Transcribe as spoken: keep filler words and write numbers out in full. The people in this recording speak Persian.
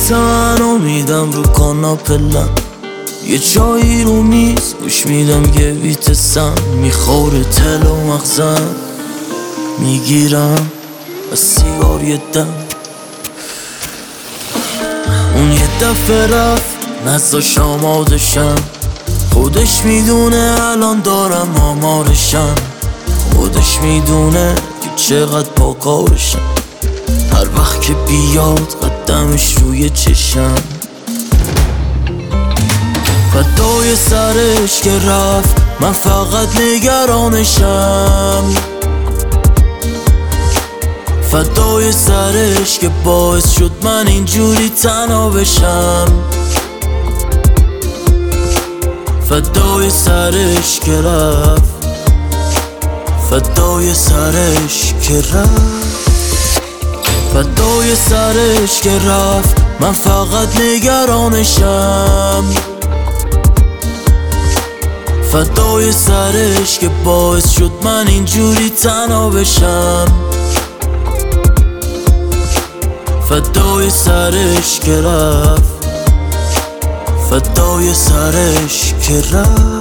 تنو میدم رو کاناپلم، یه چایی رو میز گوش میدم یه بیت سم میخوره تل و مغزم، میگیرم از سیگار یه دم. اون یه دفعه رفت نزاش آمادشم، خودش میدونه الان دارم آمارشم، خودش میدونه که چقدر پاکارشم، هر وقت که بیاد قدمش روی چشم. فدای سرش که رفت من فقط نگرانشم، فدای سرش که باعث شد من اینجوری تنها بشم، فدای سرش که رفت، فدای سرش که رفت، فدای سرش که رفت من فقط نگرانشم، فدای سرش که باعث شد من اینجوری تنها بشم، فدای سرش که رفت، فدای سرش که رفت.